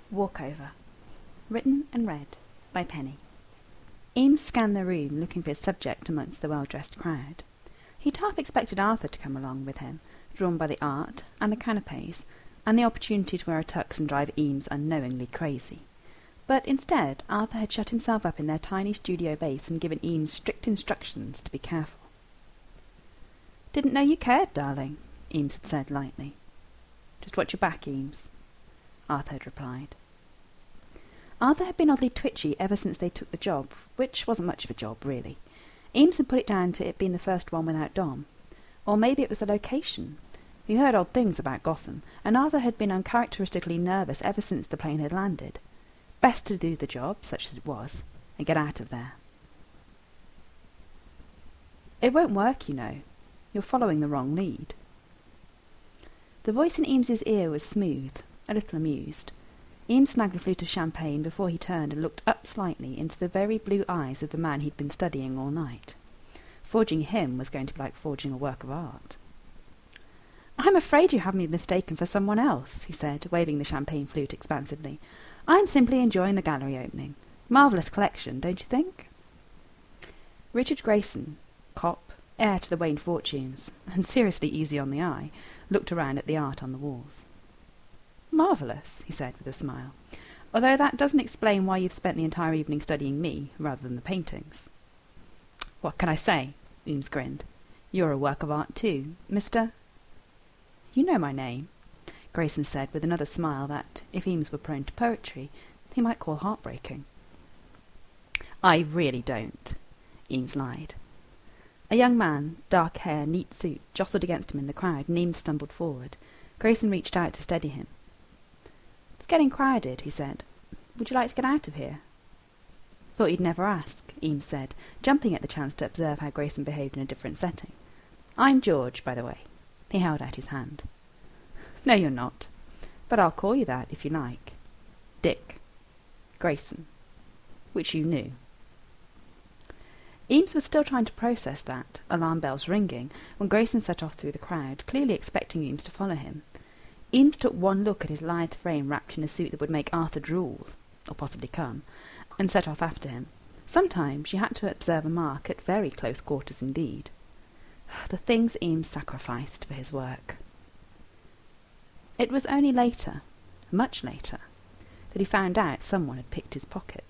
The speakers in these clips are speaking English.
Walkover. Written and read by Penny. Eames scanned the room, looking for his subject amongst the well-dressed crowd. He'd half expected Arthur to come along with him, drawn by the art and the canapes, and the opportunity to wear a tux and drive Eames unknowingly crazy. But instead, Arthur had shut himself up in their tiny studio base and given Eames strict instructions to be careful. "Didn't know you cared, darling," Eames had said lightly. "Just watch your back, Eames," Arthur had replied. Arthur had been oddly twitchy ever since they took the job, which wasn't much of a job, really. Eames had put it down to it being the first one without Dom. Or maybe it was the location. He heard odd things about Gotham, and Arthur had been uncharacteristically nervous ever since the plane had landed. Best to do the job, such as it was, and get out of there. "It won't work, you know. You're following the wrong lead." The voice in Eames's ear was smooth, a little amused. Eames snagged a flute of champagne before he turned and looked up slightly into the very blue eyes of the man he'd been studying all night. Forging him was going to be like forging a work of art. "I'm afraid you have me mistaken for someone else," he said, waving the champagne flute expansively. "I'm simply enjoying the gallery opening. Marvellous collection, don't you think?" Richard Grayson, cop, heir to the Wayne fortunes, and seriously easy on the eye, looked around at the art on the walls. "Marvellous," he said with a smile, "although that doesn't explain why you've spent the entire evening studying me rather than the paintings." "What can I say?" Eames grinned. "You're a work of art too, Mr. "You know my name," Grayson said with another smile that, if Eames were prone to poetry, he might call heartbreaking. "I really don't," Eames lied. A young man, dark hair, neat suit, jostled against him in the crowd, and Eames stumbled forward. Grayson reached out to steady him. "It's getting crowded," he said. "Would you like to get out of here?" "Thought you'd never ask," Eames said, jumping at the chance to observe how Grayson behaved in a different setting. "I'm George, by the way." He held out his hand. "No, you're not. But I'll call you that, if you like. Dick. Grayson. Which you knew." Eames was still trying to process that, alarm bells ringing, when Grayson set off through the crowd, clearly expecting Eames to follow him. Eames took one look at his lithe frame wrapped in a suit that would make Arthur drool, or possibly come, and set off after him. Sometimes you had to observe a mark at very close quarters indeed. The things Eames sacrificed for his work. It was only later, much later, that he found out someone had picked his pocket.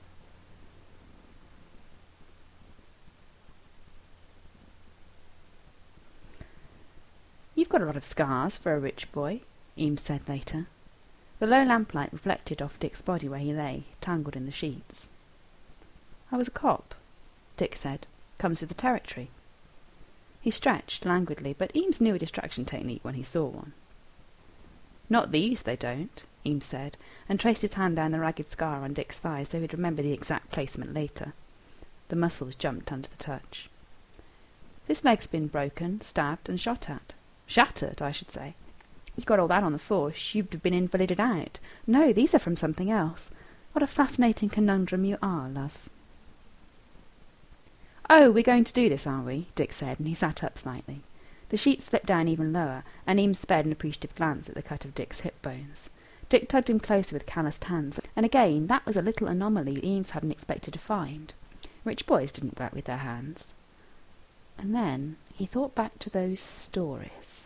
"You've got a lot of scars for a rich boy," Eames said later. The low lamplight reflected off Dick's body where he lay, tangled in the sheets. "I was a cop," Dick said. "Comes with the territory." He stretched languidly, but Eames knew a distraction technique when he saw one. "Not these, they don't," Eames said, and traced his hand down the ragged scar on Dick's thigh so he'd remember the exact placement later. The muscles jumped under the touch. "This leg's been broken, stabbed, and shot at. Shattered, I should say. If you got all that on the force, you'd have been invalided out. No, these are from something else. What a fascinating conundrum you are, love." "Oh, we're going to do this, are we?" Dick said, and he sat up slightly. The sheet slipped down even lower, and Eames spared an appreciative glance at the cut of Dick's hip bones. Dick tugged him closer with calloused hands, and again that was a little anomaly Eames hadn't expected to find. Rich boys didn't work with their hands. And then he thought back to those stories.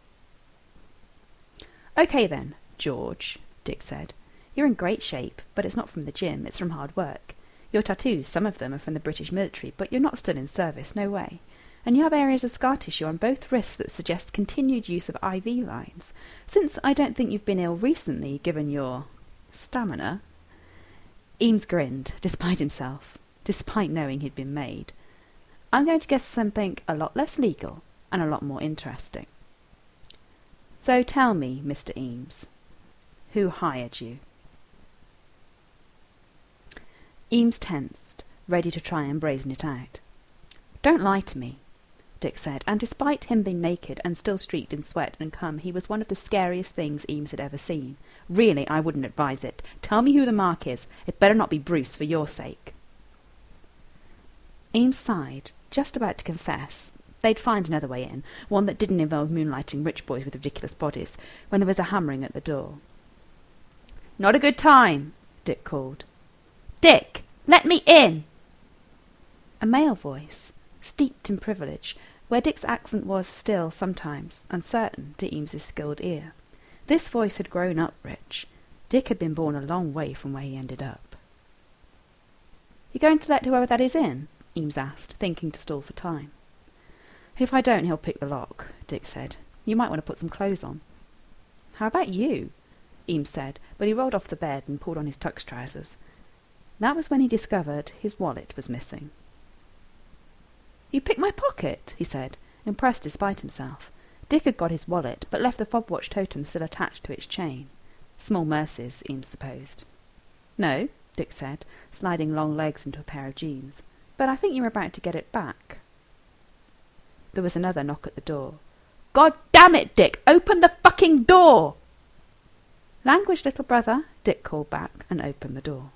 "Okay then, George," Dick said. "You're in great shape, but it's not from the gym, it's from hard work. Your tattoos, some of them are from the British military, but you're not still in service, no way. And you have areas of scar tissue on both wrists that suggest continued use of IV lines. Since I don't think you've been ill recently, given your stamina." Eames grinned, despite himself, despite knowing he'd been made. "I'm going to guess something a lot less legal and a lot more interesting. So tell me, Mr. Eames, who hired you?" Eames tensed, ready to try and brazen it out. "Don't lie to me," Dick said, and despite him being naked and still streaked in sweat and cum, he was one of the scariest things Eames had ever seen. "Really, I wouldn't advise it. Tell me who the mark is. It better not be Bruce, for your sake." Eames sighed, just about to confess. They'd find another way in, one that didn't involve moonlighting rich boys with ridiculous bodies, when there was a hammering at the door. Not a good time, Dick called. Dick, let me in! A male voice, steeped in privilege, where Dick's accent was still, sometimes, uncertain to Eames's skilled ear. This voice had grown up rich. Dick had been born a long way from where he ended up. You going to let whoever that is in? Eames asked, thinking to stall for time. If I don't, he'll pick the lock, Dick said. You might want to put some clothes on. How about you? Eames said, but he rolled off the bed and pulled on his tux trousers. That was when he discovered his wallet was missing. You picked my pocket, he said, impressed despite himself. Dick had got his wallet, but left the fobwatch totem still attached to its chain. Small mercies, Eames supposed. No, Dick said, sliding long legs into a pair of jeans. But I think you were about to get it back. There was another knock at the door. God damn it, Dick! Open the fucking door! Language, little brother, Dick called back and opened the door.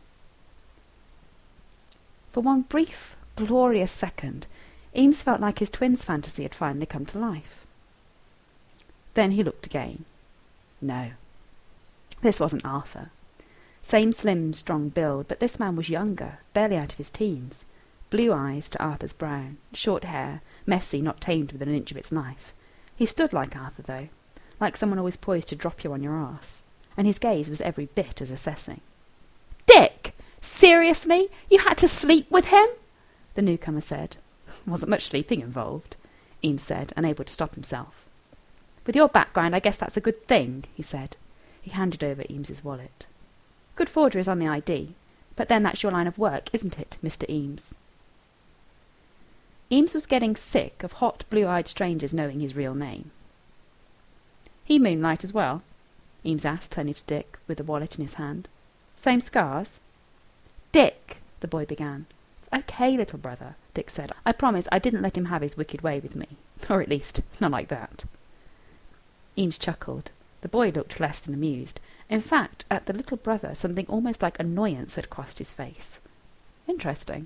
For one brief, glorious second, Eames felt like his twin's fantasy had finally come to life. Then he looked again. No. This wasn't Arthur. Same slim, strong build, but this man was younger, barely out of his teens. Blue eyes to Arthur's brown, short hair, messy, not tamed within an inch of its life. He stood like Arthur, though, like someone always poised to drop you on your arse, and his gaze was every bit as assessing. Dick! Seriously? You had to sleep with him? The newcomer said. Wasn't much sleeping involved, Eames said, unable to stop himself. With your background, I guess that's a good thing, he said. He handed over Eames's wallet. Good forgeries on the ID, but then that's your line of work, isn't it, Mr. Eames? Eames was getting sick of hot, blue-eyed strangers knowing his real name. He moonlight as well? Eames asked, turning to Dick, with the wallet in his hand. Same scars? Dick, the boy began. It's okay, little brother, Dick said. I promise I didn't let him have his wicked way with me. Or at least, not like that. Eames chuckled. The boy looked less than amused. In fact, at the little brother, something almost like annoyance had crossed his face. Interesting.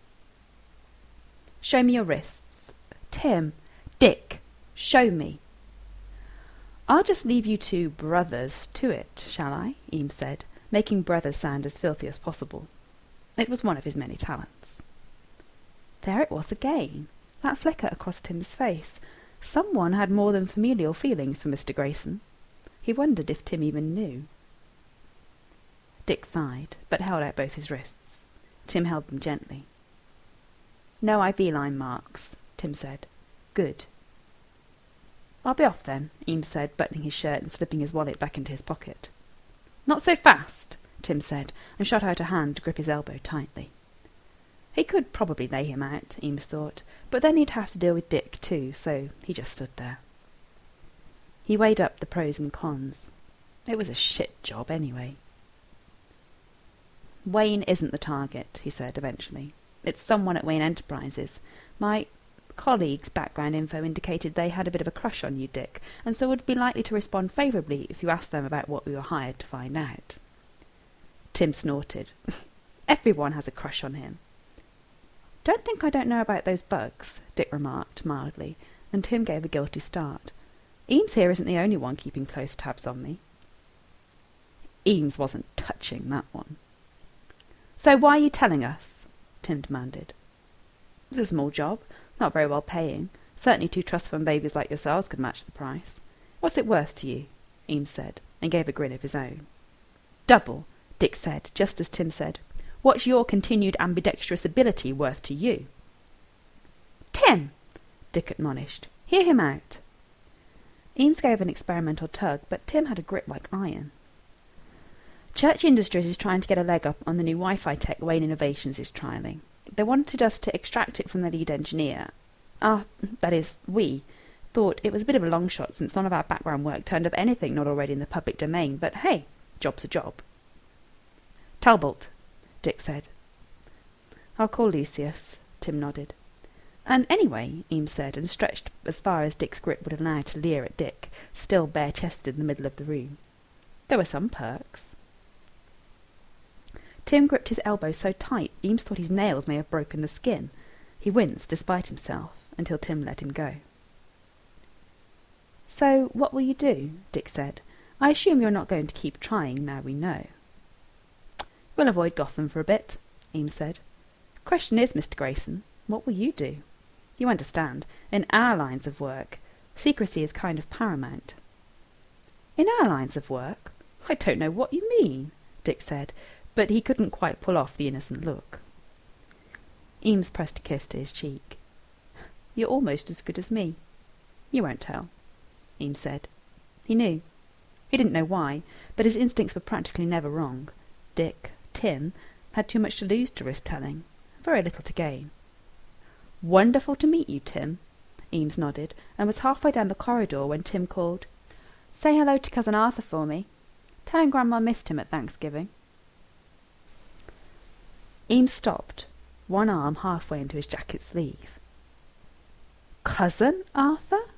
Show me your wrists. Tim. Dick. Show me. I'll just leave you two brothers to it, shall I? Eames said, making brothers sound as filthy as possible. It was one of his many talents. There it was again, that flicker across Tim's face. Someone had more than familial feelings for Mr. Grayson. He wondered if Tim even knew. Dick sighed, but held out both his wrists. Tim held them gently. No IV line marks, Tim said. Good. I'll be off then, Eames said, buttoning his shirt and slipping his wallet back into his pocket. Not so fast, Tim said, and shot out a hand to grip his elbow tightly. He could probably lay him out, Eames thought, but then he'd have to deal with Dick too, so he just stood there. He weighed up the pros and cons. It was a shit job anyway. Wayne isn't the target, he said eventually. It's someone at Wayne Enterprises. My colleagues' background info indicated they had a bit of a crush on you, Dick, and so would be likely to respond favourably if you asked them about what we were hired to find out. Tim snorted. Everyone has a crush on him. Don't think I don't know about those bugs, Dick remarked mildly, and Tim gave a guilty start. Eames here isn't the only one keeping close tabs on me. Eames wasn't touching that one. So why are you telling us? Tim demanded. It's a small job, not very well paying. Certainly two trust fund babies like yourselves could match the price. What's it worth to you? Eames said, and gave a grin of his own. Double, Dick said, just as Tim said. What's your continued ambidextrous ability worth to you? Tim, Dick admonished. Hear him out. Eames gave an experimental tug, but Tim had a grip like iron. Church Industries is trying to get a leg up on the new Wi-Fi tech Wayne Innovations is trialling. They wanted us to extract it from the lead engineer. That is, we thought it was a bit of a long shot since none of our background work turned up anything not already in the public domain, but hey, job's a job. Talbot, Dick said. I'll call Lucius, Tim nodded. And anyway, Eames said, and stretched as far as Dick's grip would allow to leer at Dick, still bare-chested in the middle of the room. There were some perks. Tim gripped his elbow so tight Eames thought his nails may have broken the skin. He winced despite himself, until Tim let him go. So what will you do? Dick said. I assume you're not going to keep trying now we know. We'll avoid Gotham for a bit, Eames said. Question is, Mr. Grayson, what will you do? You understand, in our lines of work, secrecy is kind of paramount. In our lines of work? I don't know what you mean, Dick said, but he couldn't quite pull off the innocent look. Eames pressed a kiss to his cheek. You're almost as good as me. You won't tell, Eames said. He knew. He didn't know why, but his instincts were practically never wrong. Dick, Tim, had too much to lose to risk telling, very little to gain. Wonderful to meet you, Tim. Eames nodded, and was halfway down the corridor when Tim called, Say hello to Cousin Arthur for me. Tell him Grandma missed him at Thanksgiving. Eames stopped, one arm halfway into his jacket sleeve. Cousin Arthur?